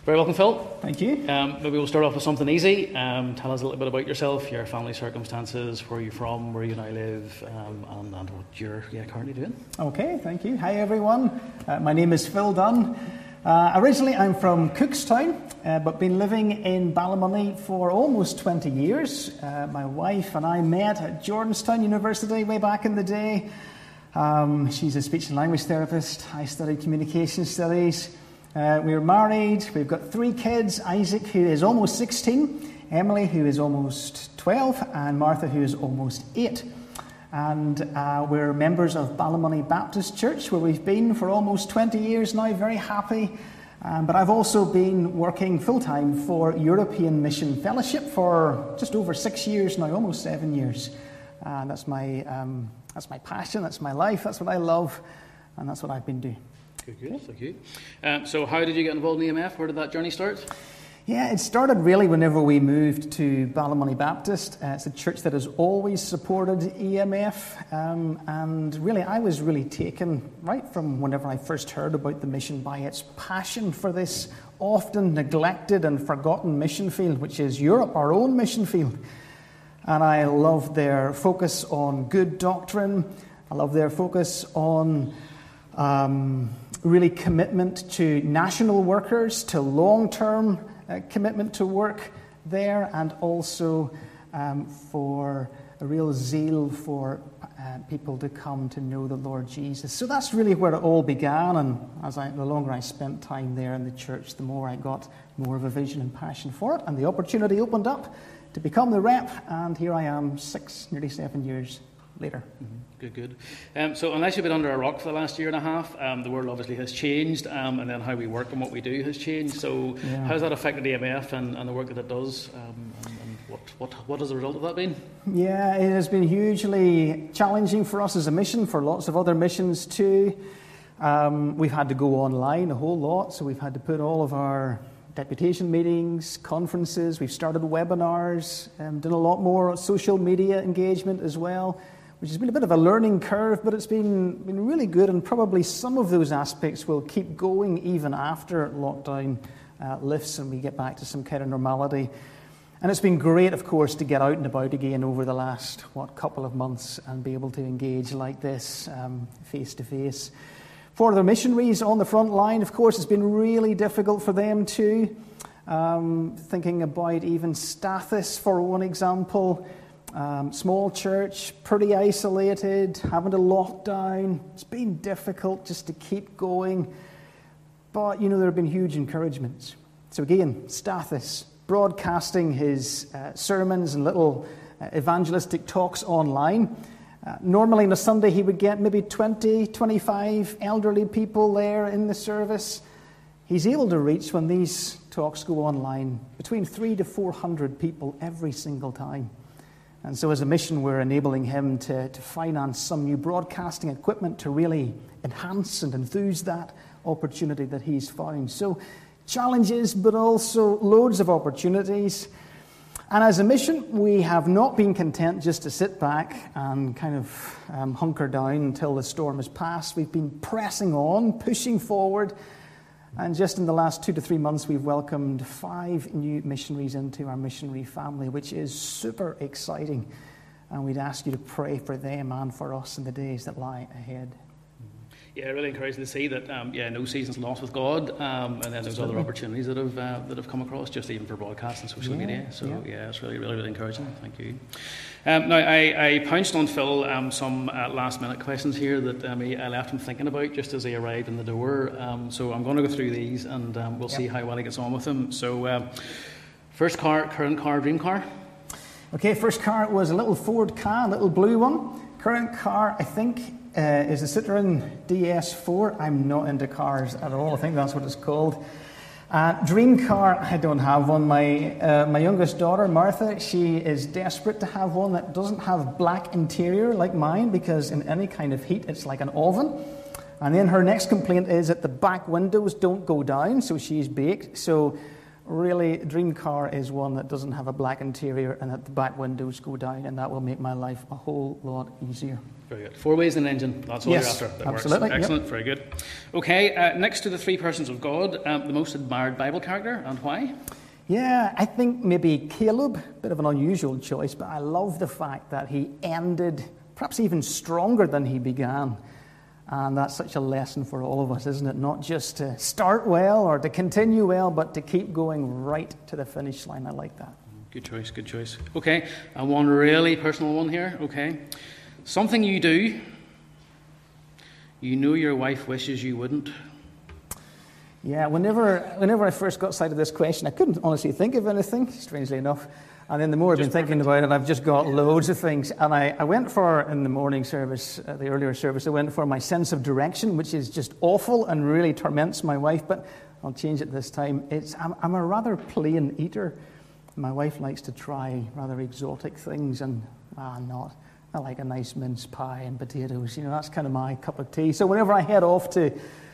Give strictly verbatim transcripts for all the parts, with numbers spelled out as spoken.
Very welcome, Phil. Thank you. Um, maybe we'll start off with something easy. Um, tell us a little bit about yourself, your family circumstances, where you're from, where you now live, um, and, and what you're yeah, currently doing. Okay, thank you. Hi, everyone. Uh, my name is Phil Dunn. Uh, originally, I'm from Cookstown, uh, but been living in Ballymoney for almost twenty years. Uh, my wife and I met at Jordanstown University way back in the day. Um, she's a speech and language therapist. I studied communication studies. Uh, we were married. We've got three kids: Isaac, who is almost sixteen, Emily, who is almost twelve, and Martha, who is almost eight. And uh, we're members of Ballymoney Baptist Church, where we've been for almost twenty years now, very happy. Um, but I've also been working full-time for European Mission Fellowship for just over six years now, almost seven years. And that's my um, that's my passion, that's my life, that's what I love, and that's what I've been doing. Good, good, thank you. Um, so how did you get involved in E M F? Where did that journey start? Yeah, it started really whenever we moved to Ballymoney Baptist. Uh, it's a church that has always supported E M F, um, and really I was really taken right from whenever I first heard about the mission by its passion for this often neglected and forgotten mission field, which is Europe, our own mission field. And I love their focus on good doctrine. I love their focus on um, really commitment to national workers, to long-term Uh, commitment to work there, and also um, for a real zeal for uh, people to come to know the Lord Jesus. So that's really where it all began, and as I, the longer I spent time there in the church, the more I got more of a vision and passion for it, and the opportunity opened up to become the rep, and here I am six, nearly seven years later. Mm-hmm. Good, good. Um, so unless you've been under a rock for the last year and a half, um, the world obviously has changed, um, and then how we work and what we do has changed. So yeah. How has that affected E M F and, and the work that it does? Um, and, and what, what, what has the result of that been? Yeah, it has been hugely challenging for us as a mission, for lots of other missions too. Um, we've had to go online a whole lot, so we've had to put all of our deputation meetings, conferences, we've started webinars, um, done a lot more social media engagement as well, which has been a bit of a learning curve, but it's been, been really good, and probably some of those aspects will keep going even after lockdown uh, lifts and we get back to some kind of normality. And it's been great, of course, to get out and about again over the last, what, couple of months and be able to engage like this, um, face-to-face. For the missionaries on the front line, of course, it's been really difficult for them too. Um, thinking about even Stathis, for one example. Um, small church, pretty isolated, having to lock down. It's been difficult just to keep going. But, you know, there have been huge encouragements. So again, Stathis, broadcasting his uh, sermons and little uh, evangelistic talks online. Uh, normally on a Sunday he would get maybe twenty, twenty-five elderly people there in the service. He's able to reach, when these talks go online, between three to four hundred people every single time. And so as a mission, we're enabling him to, to finance some new broadcasting equipment to really enhance and enthuse that opportunity that he's found. So challenges, but also loads of opportunities. And as a mission, we have not been content just to sit back and kind of um, hunker down until the storm has passed. We've been pressing on, pushing forward. And just in the last two to three months, we've welcomed five new missionaries into our missionary family, which is super exciting. And we'd ask you to pray for them and for us in the days that lie ahead. Yeah, really encouraging to see that. Um, yeah, no season's lost with God, um, and then there's other opportunities that have uh, that have come across, just even for broadcast and social yeah, media. So yeah. yeah, it's really, really, really encouraging. Thank you. Um, now, I, I pounced on Phil um, some uh, last-minute questions here that um, he, I left him thinking about just as he arrived in the door. Um, so I'm going to go through these, and um, we'll yep. see how well he gets on with them. So, uh, first car, current car, dream car. Okay, first car was a little Ford Ka, a little blue one. Current car, I think. Uh, is a Citroen D S four. I'm not into cars at all. I think that's what it's called. Uh, dream car, I don't have one. My uh, my youngest daughter, Martha, she is desperate to have one that doesn't have black interior like mine, because in any kind of heat, it's like an oven. And then her next complaint is that the back windows don't go down, so she's baked. So really, dream car is one that doesn't have a black interior and that the back windows go down, and that will make my life a whole lot easier. Very good. Four ways in an engine. That's all Yes, you're after. That absolutely. Works. Excellent. Yep. Very good. Okay. Uh, next to the three persons of God, um, the most admired Bible character and why? Yeah, I think maybe Caleb, bit of an unusual choice, but I love the fact that he ended perhaps even stronger than he began. And that's such a lesson for all of us, isn't it? Not just to start well or to continue well, but to keep going right to the finish line. I like that. Good choice, good choice. Okay, and one really personal one here. Okay. Something you do, you know your wife wishes you wouldn't. Yeah, whenever whenever I first got sight of this question, I couldn't honestly think of anything, strangely enough. And then the more I've been Just thinking perfect. about it, I've just got loads of things. And I, I went for, in the morning service, uh, the earlier service, I went for my sense of direction, which is just awful and really torments my wife. But I'll change it this time. It's I'm, I'm a rather plain eater. My wife likes to try rather exotic things, and ah, I'm not. I like a nice mince pie and potatoes. You know, that's kind of my cup of tea. So whenever I head off to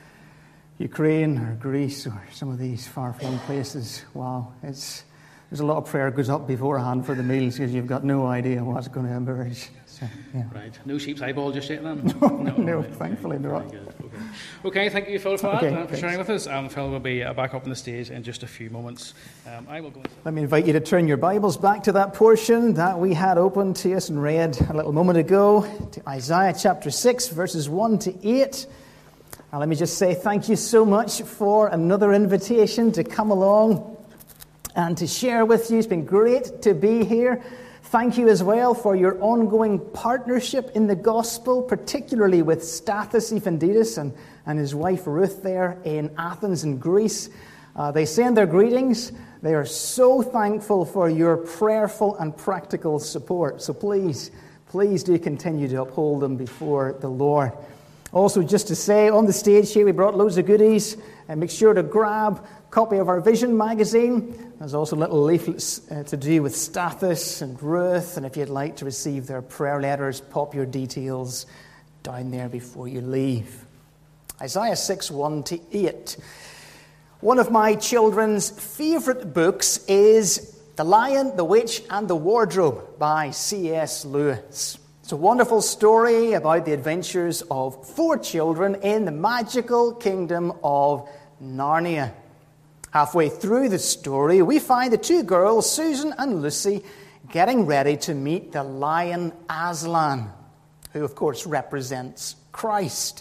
Ukraine or Greece or some of these far-flung places, wow, it's there's a lot of prayer goes up beforehand for the meals because you've got no idea what's going to emerge. So, yeah. Right. No sheep's eyeball just yet then? No, no, no right, thankfully okay. not. Very good. Okay. Okay, thank you, Phil, for that, Okay, and for thanks. sharing with us. Um, Phil will be uh, back up on the stage in just a few moments. Um, I will go. Let me invite you to turn your Bibles back to that portion that we had open to us and read a little moment ago, to Isaiah chapter six, verses one to eight. And let me just say thank you so much for another invitation to come along and to share with you. It's been great to be here. Thank you as well for your ongoing partnership in the gospel, particularly with Stathis Ephindidis and, and his wife Ruth there in Athens in Greece. Uh, they send their greetings. They are so thankful for your prayerful and practical support. So please, please do continue to uphold them before the Lord. Also, just to say, on the stage here, we brought loads of goodies. And make sure to grab a copy of our Vision magazine. There's also little leaflets uh, to do with Stathis and Ruth. And if you'd like to receive their prayer letters, pop your details down there before you leave. Isaiah six, one to eight. One of my children's favourite books is The Lion, the Witch and the Wardrobe by C S Lewis. It's a wonderful story about the adventures of four children in the magical kingdom of Narnia. Halfway through the story, we find the two girls, Susan and Lucy, getting ready to meet the lion Aslan, who of course represents Christ.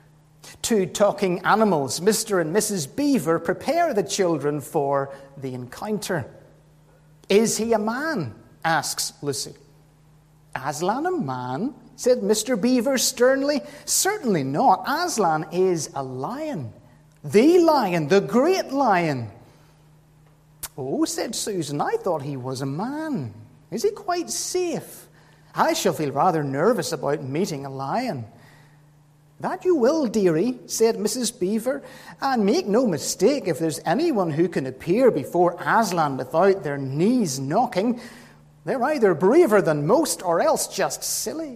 Two talking animals, Mister and Missus Beaver, prepare the children for the encounter. Is he a man? Asks Lucy. Aslan a man? Said Mister Beaver sternly. Certainly not. Aslan is a lion. The lion, the great lion. Oh, said Susan, I thought he was a man. Is he quite safe? I shall feel rather nervous about meeting a lion. That you will, dearie, said Missus Beaver. And make no mistake, if there's anyone who can appear before Aslan without their knees knocking, they're either braver than most or else just silly.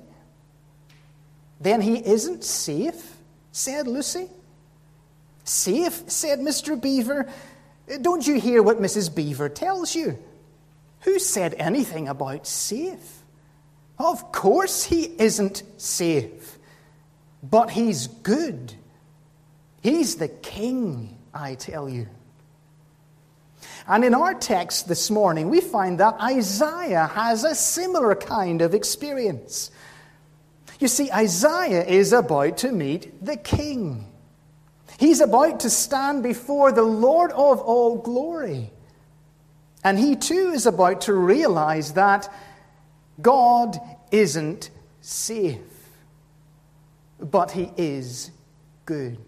Then he isn't safe, said Lucy. Safe, said Mister Beaver. Don't you hear what Missus Beaver tells you? Who said anything about safe? Of course he isn't safe. But he's good. He's the king, I tell you. And in our text this morning, we find that Isaiah has a similar kind of experience. You see, Isaiah is about to meet the king. He's about to stand before the Lord of all glory. And he too is about to realize that God isn't safe, but he is good.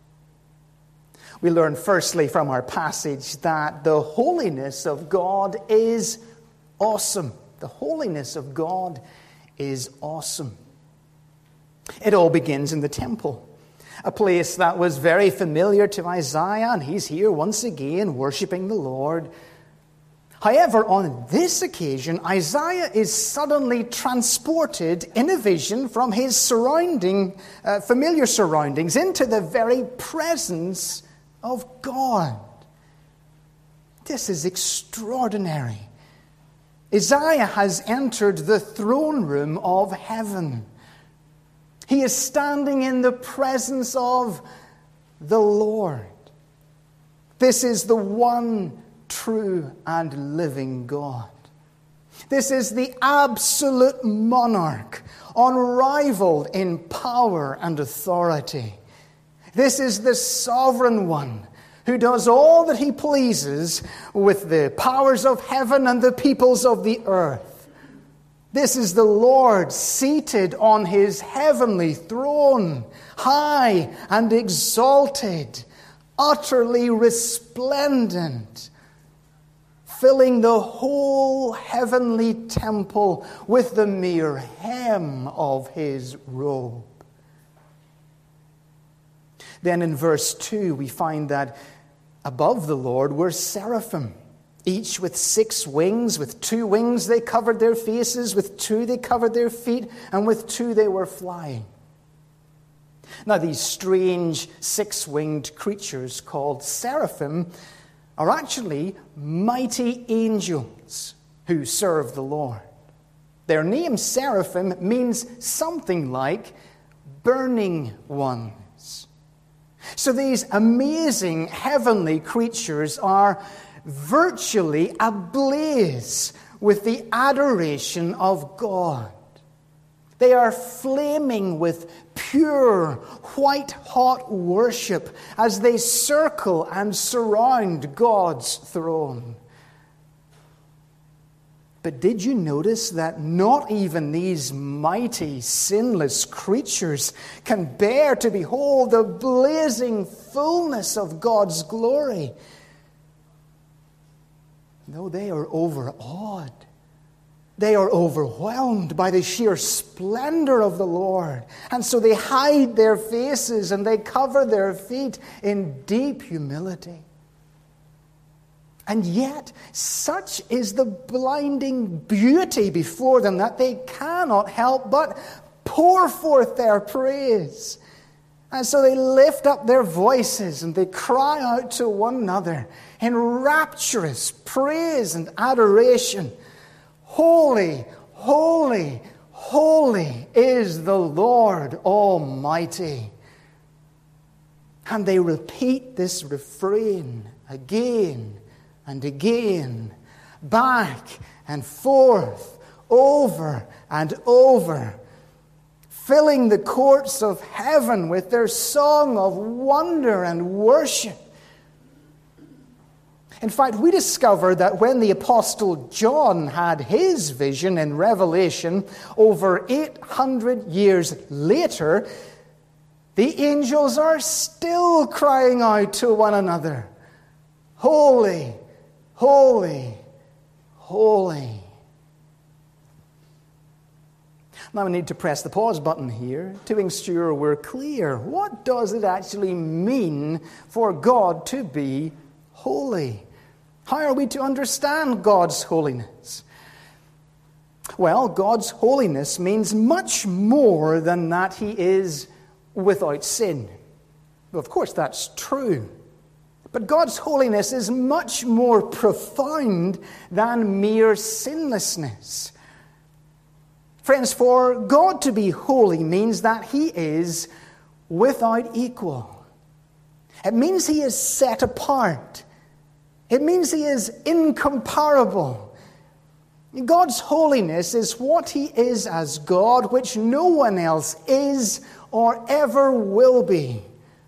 We learn firstly from our passage that the holiness of God is awesome. The holiness of God is awesome. It all begins in the temple, a place that was very familiar to Isaiah, and he's here once again worshiping the Lord. However, on this occasion, Isaiah is suddenly transported in a vision from his surrounding, uh, familiar surroundings into the very presence of God. This is extraordinary. Isaiah has entered the throne room of heaven. He is standing in the presence of the Lord. This is the one true and living God. This is the absolute monarch, unrivaled in power and authority. This is the sovereign one who does all that he pleases with the powers of heaven and the peoples of the earth. This is the Lord seated on his heavenly throne, high and exalted, utterly resplendent, filling the whole heavenly temple with the mere hem of his robe. Then in verse two, we find that above the Lord were seraphim, each with six wings. With two wings they covered their faces, with two they covered their feet, and with two they were flying. Now these strange six-winged creatures called seraphim are actually mighty angels who serve the Lord. Their name seraphim means something like burning ones. So these amazing heavenly creatures are virtually ablaze with the adoration of God. They are flaming with pure, white-hot worship as they circle and surround God's throne. But did you notice that not even these mighty, sinless creatures can bear to behold the blazing fullness of God's glory? No, they are overawed. They are overwhelmed by the sheer splendor of the Lord. And so they hide their faces and they cover their feet in deep humility. And yet, such is the blinding beauty before them that they cannot help but pour forth their praise. And so they lift up their voices and they cry out to one another in rapturous praise and adoration. Holy, holy, holy is the Lord Almighty. And they repeat this refrain again and again, back and forth, over and over, filling the courts of heaven with their song of wonder and worship. In fact, we discover that when the Apostle John had his vision in Revelation over eight hundred years later, the angels are still crying out to one another, holy, holy, holy. Now I need to press the pause button here to ensure we're clear. What does it actually mean for God to be holy? How are we to understand God's holiness? Well, God's holiness means much more than that he is without sin. Well, of course, that's true. But God's holiness is much more profound than mere sinlessness. Friends, for God to be holy means that he is without equal. It means he is set apart. It means he is incomparable. God's holiness is what he is as God, which no one else is or ever will be.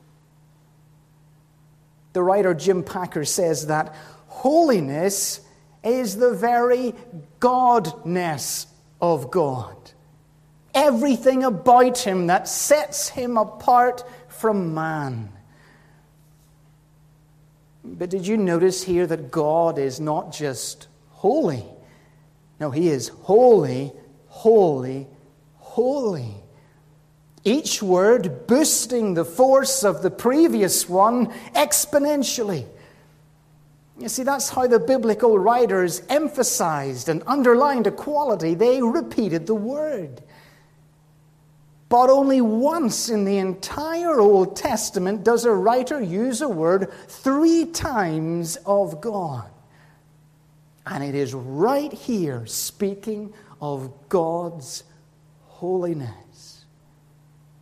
The writer Jim Packer says that holiness is the very godness of God. Everything about him that sets him apart from man. But did you notice here that God is not just holy? No, he is holy, holy, holy. Each word boosting the force of the previous one exponentially. You see, that's how the biblical writers emphasized and underlined a quality. They repeated the word. But only once in the entire Old Testament does a writer use a word three times of God. And it is right here speaking of God's holiness.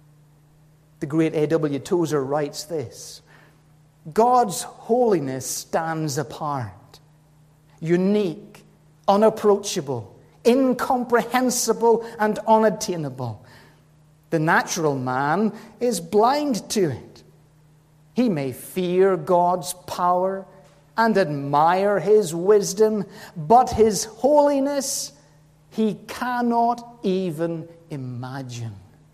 The great A W Tozer writes this: God's holiness stands apart, unique, unapproachable, incomprehensible, and unattainable. The natural man is blind to it. He may fear God's power and admire his wisdom, but his holiness he cannot even imagine.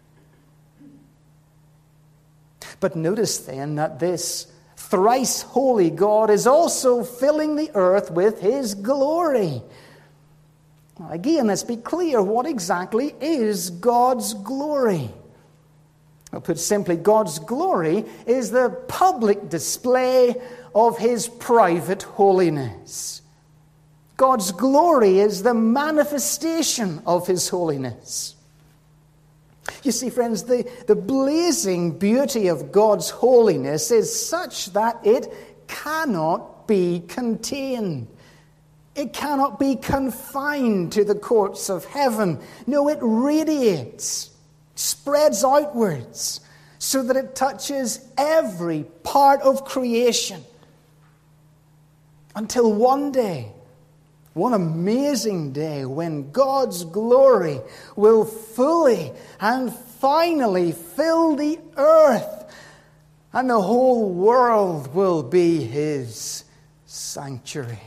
But notice then that this thrice holy God is also filling the earth with his glory. Again, let's be clear. What exactly is God's glory? Well, put simply, God's glory is the public display of his private holiness. God's glory is the manifestation of his holiness. You see, friends, the, the blazing beauty of God's holiness is such that it cannot be contained. It cannot be confined to the courts of heaven. No, it radiates, spreads outwards, so that it touches every part of creation. Until one day, one amazing day, when God's glory will fully and finally fill the earth, and the whole world will be his sanctuary.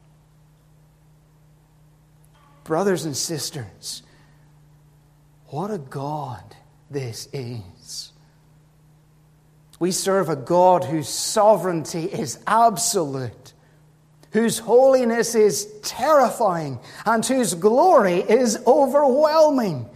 Brothers and sisters, what a God this is. We serve a God whose sovereignty is absolute, whose holiness is terrifying, and whose glory is overwhelming.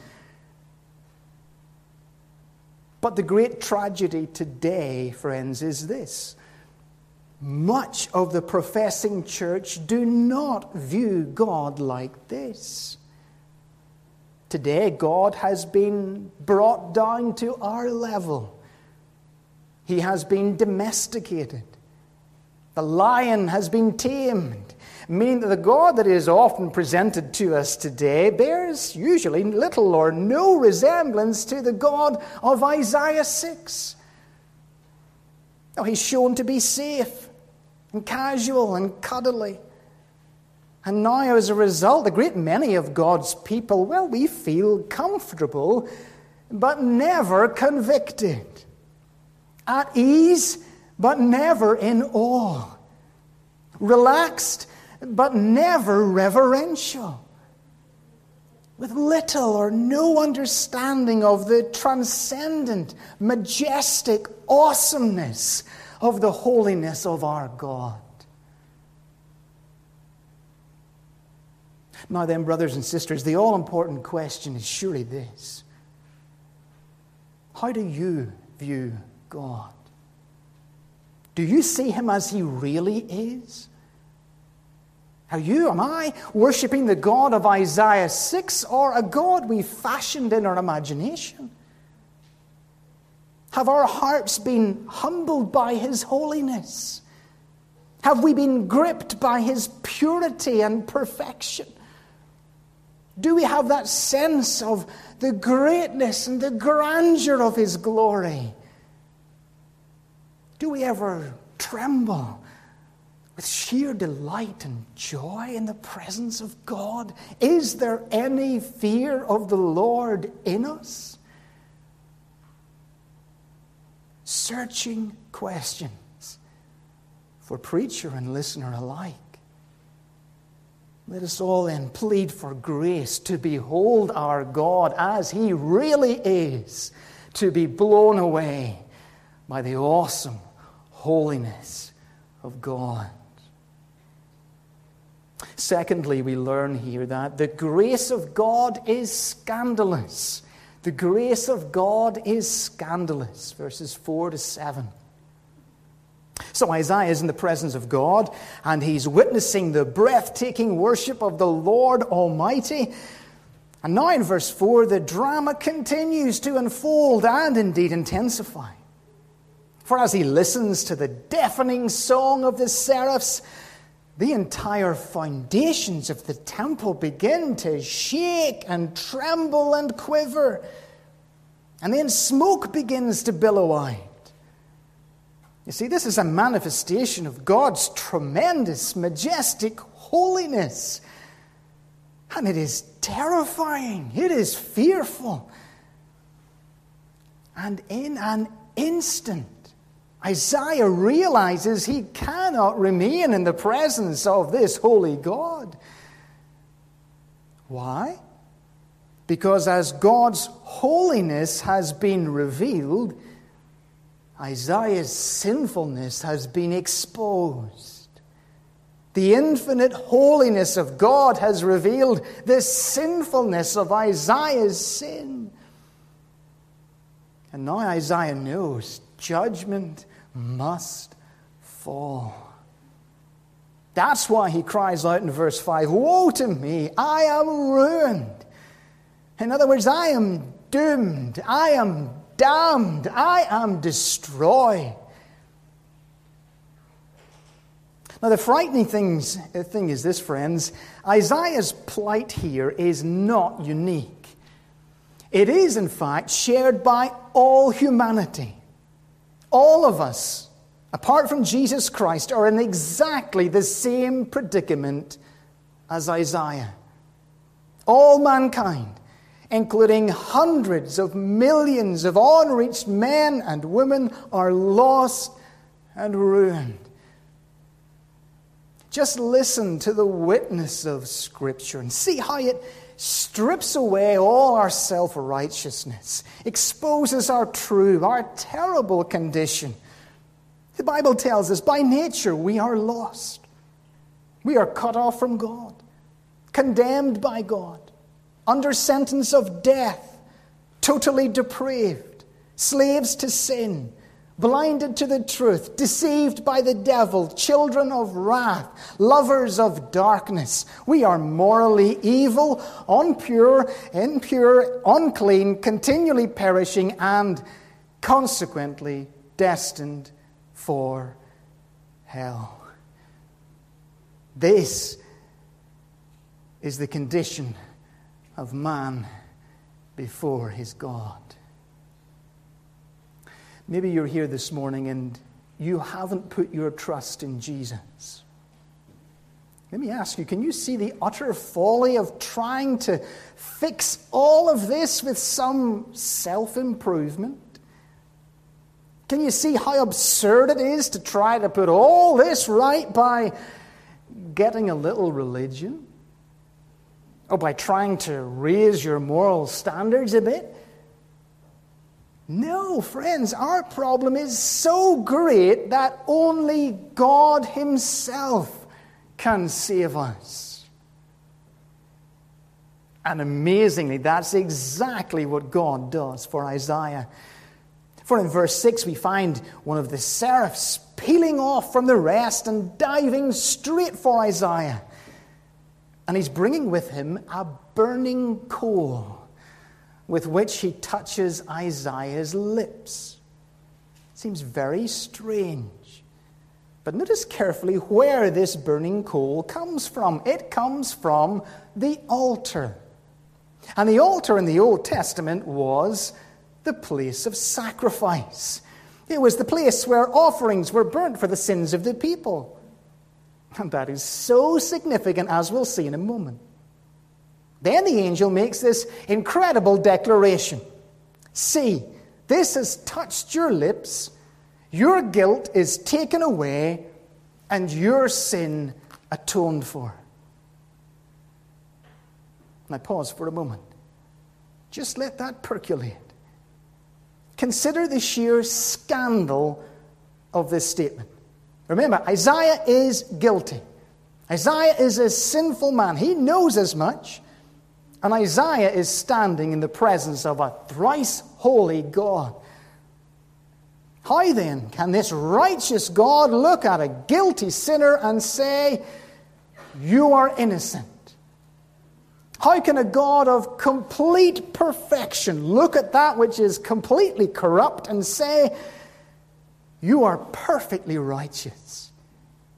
But the great tragedy today, friends, is this: much of the professing church do not view God like this. Today, God has been brought down to our level. He has been domesticated. The lion has been tamed, meaning that the God that is often presented to us today bears usually little or no resemblance to the God of Isaiah six. Now, he's shown to be safe and casual and cuddly. And now, as a result, a great many of God's people, well, we feel comfortable, but never convicted. At ease, but never in awe. Relaxed, but never reverential. With little or no understanding of the transcendent, majestic awesomeness of the holiness of our God. Now then, brothers and sisters, the all-important question is surely this: how do you view God? Do you see him as he really is? Are you, am I, worshipping the God of Isaiah six, or a God we fashioned in our imagination? Have our hearts been humbled by his holiness? Have we been gripped by his purity and perfection? Do we have that sense of the greatness and the grandeur of his glory? Do we ever tremble with sheer delight and joy in the presence of God? Is there any fear of the Lord in us? Searching questions for preacher and listener alike. Let us all then plead for grace to behold our God as he really is, to be blown away by the awesome holiness of God. Secondly, we learn here that the grace of God is scandalous. The grace of God is scandalous. Verses four to seven. So Isaiah is in the presence of God, and he's witnessing the breathtaking worship of the Lord Almighty. And now in verse four, the drama continues to unfold and indeed intensify. For as he listens to the deafening song of the seraphs, the entire foundations of the temple begin to shake and tremble and quiver. And then smoke begins to billow out. You see, this is a manifestation of God's tremendous, majestic holiness. And it is terrifying. It is fearful. And in an instant, Isaiah realizes he cannot remain in the presence of this holy God. Why? Because as God's holiness has been revealed, Isaiah's sinfulness has been exposed. The infinite holiness of God has revealed the sinfulness of Isaiah's sin. And now Isaiah knows judgment must fall. That's why he cries out in verse five, "Woe to me, I am ruined." In other words, I am doomed, I am damned, I am destroyed. Now the frightening things, thing is this, friends, Isaiah's plight here is not unique. It is, in fact, shared by all humanity. All of us, apart from Jesus Christ, are in exactly the same predicament as Isaiah. All mankind, including hundreds of millions of unreached men and women, are lost and ruined. Just listen to the witness of Scripture and see how it strips away all our self-righteousness, exposes our true, our terrible condition. The Bible tells us by nature we are lost. We are cut off from God, condemned by God, under sentence of death, totally depraved, slaves to sin, blinded to the truth, deceived by the devil, children of wrath, lovers of darkness. We are morally evil, impure, impure, unclean, continually perishing, and consequently destined for hell. This is the condition of man before his God. Maybe you're here this morning and you haven't put your trust in Jesus. Let me ask you, can you see the utter folly of trying to fix all of this with some self-improvement? Can you see how absurd it is to try to put all this right by getting a little religion? Or by trying to raise your moral standards a bit? No, friends, our problem is so great that only God Himself can save us. And amazingly, that's exactly what God does for Isaiah. For in verse six, we find one of the seraphs peeling off from the rest and diving straight for Isaiah. And he's bringing with him a burning coal with which he touches Isaiah's lips. It seems very strange. But notice carefully where this burning coal comes from. It comes from the altar. And the altar in the Old Testament was the place of sacrifice. It was the place where offerings were burnt for the sins of the people. And that is so significant, as we'll see in a moment. Then the angel makes this incredible declaration. See, this has touched your lips, your guilt is taken away, and your sin atoned for. Now pause for a moment. Just let that percolate. Consider the sheer scandal of this statement. Remember, Isaiah is guilty. Isaiah is a sinful man. He knows as much. And Isaiah is standing in the presence of a thrice holy God. How then can this righteous God look at a guilty sinner and say, "You are innocent"? How can a God of complete perfection look at that which is completely corrupt and say, "You are perfectly righteous"?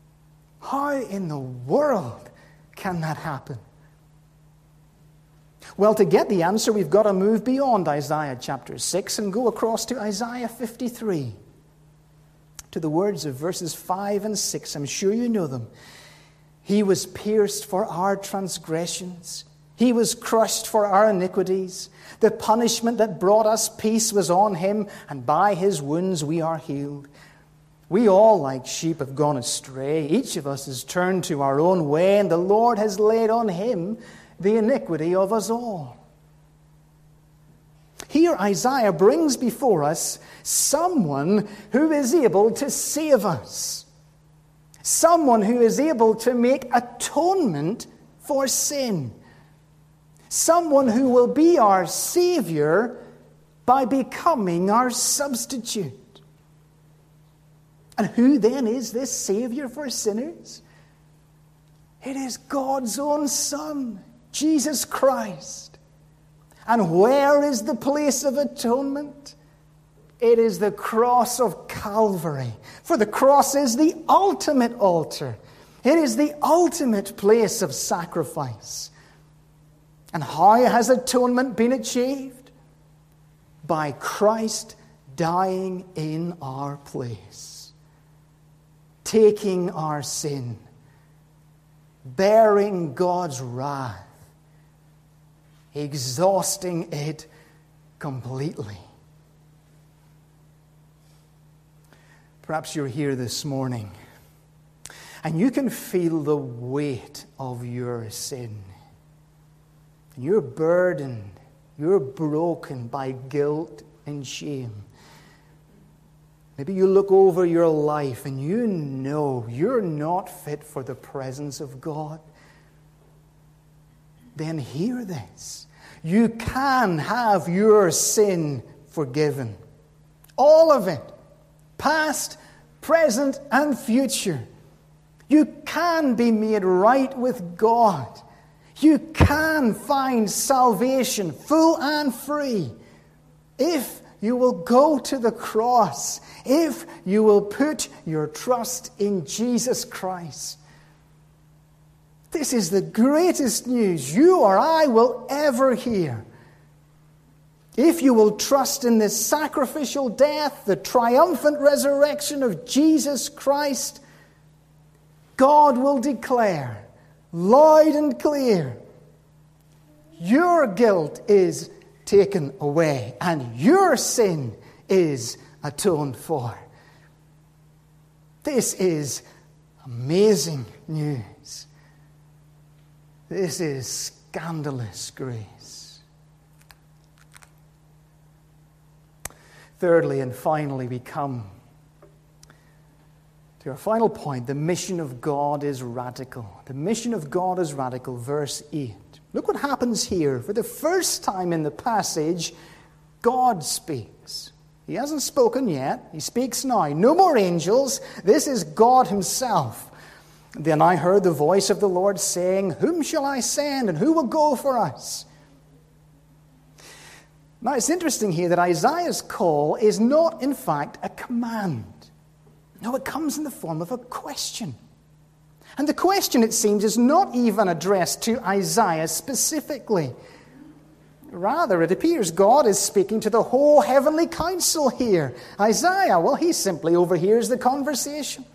How in the world can that happen? Well, to get the answer, we've got to move beyond Isaiah chapter six and go across to Isaiah fifty-three, to the words of verses five and six. I'm sure you know them. He was pierced for our transgressions. He was crushed for our iniquities. The punishment that brought us peace was on him, and by his wounds we are healed. We all, like sheep, have gone astray. Each of us has turned to our own way, and the Lord has laid on him the iniquity of us all. Here Isaiah brings before us someone who is able to save us. Someone who is able to make atonement for sin. Someone who will be our Savior by becoming our substitute. And who then is this Savior for sinners? It is God's own Son, Jesus Christ. And where is the place of atonement? It is the cross of Calvary. For the cross is the ultimate altar. It is the ultimate place of sacrifice. And how has atonement been achieved? By Christ dying in our place. Taking our sin. Bearing God's wrath. Exhausting it completely. Perhaps you're here this morning and you can feel the weight of your sin. You're burdened, you're broken by guilt and shame. Maybe you look over your life and you know you're not fit for the presence of God. Then hear this. You can have your sin forgiven. All of it. Past, present, and future. You can be made right with God. You can find salvation full and free if you will go to the cross, if you will put your trust in Jesus Christ. This is the greatest news you or I will ever hear. If you will trust in the sacrificial death, the triumphant resurrection of Jesus Christ, God will declare loud and clear, your guilt is taken away and your sin is atoned for. This is amazing news. This is scandalous grace. Thirdly and finally, we come to our final point. The mission of God is radical. The mission of God is radical. Verse eight. Look what happens here. For the first time in the passage, God speaks. He hasn't spoken yet. He speaks now. No more angels. This is God himself. Then I heard the voice of the Lord saying, whom shall I send and who will go for us? Now it's interesting here that Isaiah's call is not in fact a command. No, it comes in the form of a question. And the question, it seems, is not even addressed to Isaiah specifically. Rather, it appears God is speaking to the whole heavenly council here. Isaiah, well, he simply overhears the conversation.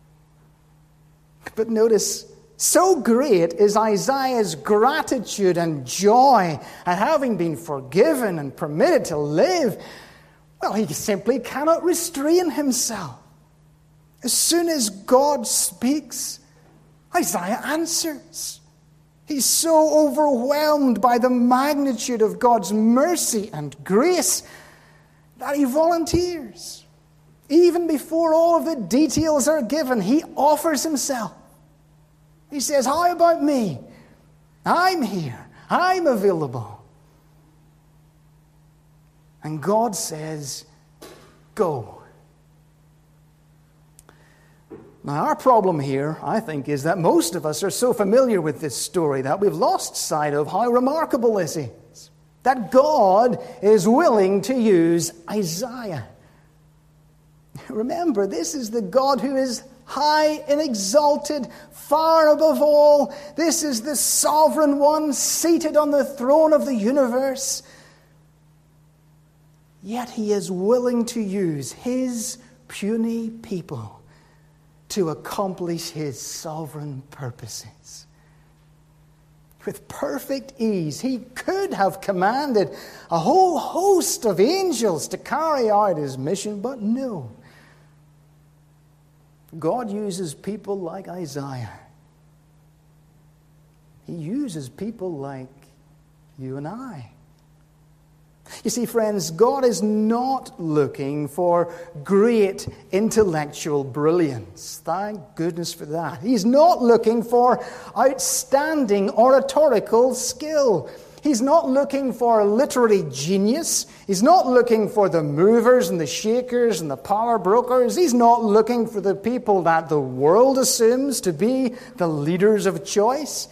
But notice, so great is Isaiah's gratitude and joy at having been forgiven and permitted to live, well, he simply cannot restrain himself. As soon as God speaks, Isaiah answers. He's so overwhelmed by the magnitude of God's mercy and grace that he volunteers. Even before all of the details are given, he offers himself. He says, how about me? I'm here. I'm available. And God says, go. Now, our problem here, I think, is that most of us are so familiar with this story that we've lost sight of how remarkable this is. That God is willing to use Isaiah. Remember, this is the God who is high and exalted, far above all. This is the sovereign one seated on the throne of the universe. Yet he is willing to use his puny people to accomplish his sovereign purposes. With perfect ease, he could have commanded a whole host of angels to carry out his mission, but no. God uses people like Isaiah. He uses people like you and I. You see, friends, God is not looking for great intellectual brilliance. Thank goodness for that. He's not looking for outstanding oratorical skill. He's not looking for literary genius. He's not looking for the movers and the shakers and the power brokers. He's not looking for the people that the world assumes to be the leaders of choice.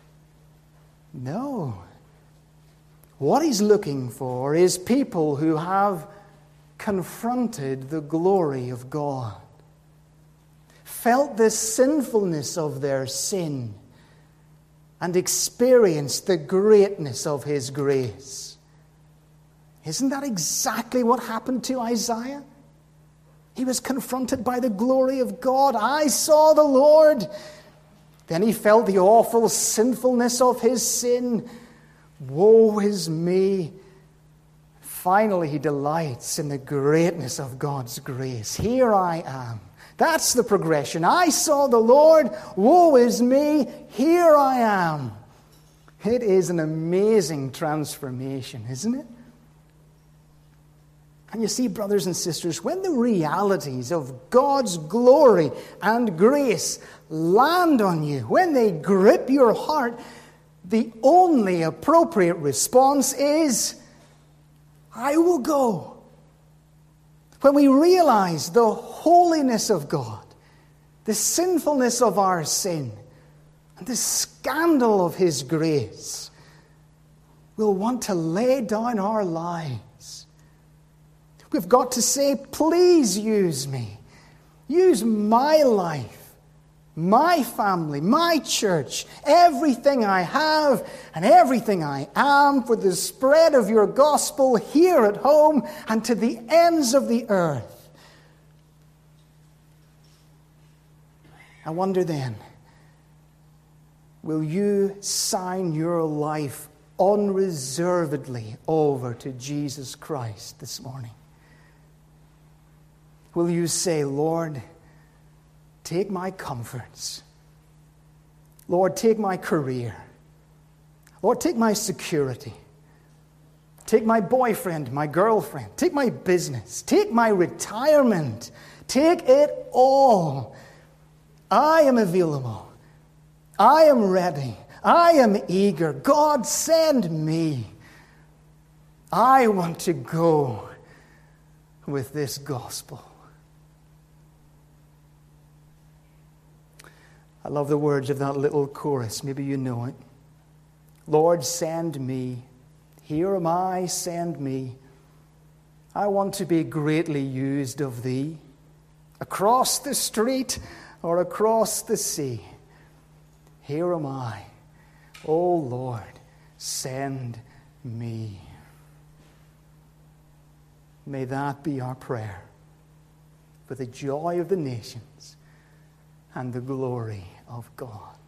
No. What he's looking for is people who have confronted the glory of God, felt the sinfulness of their sin, and experienced the greatness of his grace. Isn't that exactly what happened to Isaiah? He was confronted by the glory of God. I saw the Lord. Then he felt the awful sinfulness of his sin. Woe is me. Finally, he delights in the greatness of God's grace. Here I am. That's the progression. I saw the Lord. Woe is me. Here I am. It is an amazing transformation, isn't it? And you see, brothers and sisters, when the realities of God's glory and grace land on you, when they grip your heart, the only appropriate response is, I will go. When we realize the holiness of God, the sinfulness of our sin, and the scandal of his grace, we'll want to lay down our lives. We've got to say, please use me. Use my life. My family, my church, everything I have and everything I am for the spread of your gospel here at home and to the ends of the earth. I wonder then, will you sign your life unreservedly over to Jesus Christ this morning? Will you say, Lord, take my comforts. Lord, take my career. Lord, take my security. Take my boyfriend, my girlfriend. Take my business. Take my retirement. Take it all. I am available. I am ready. I am eager. God, send me. I want to go with this gospel. I love the words of that little chorus. Maybe you know it. Lord, send me. Here am I, send me. I want to be greatly used of thee. Across the street or across the sea. Here am I. Oh Lord, send me. May that be our prayer for the joy of the nations and the glory of God.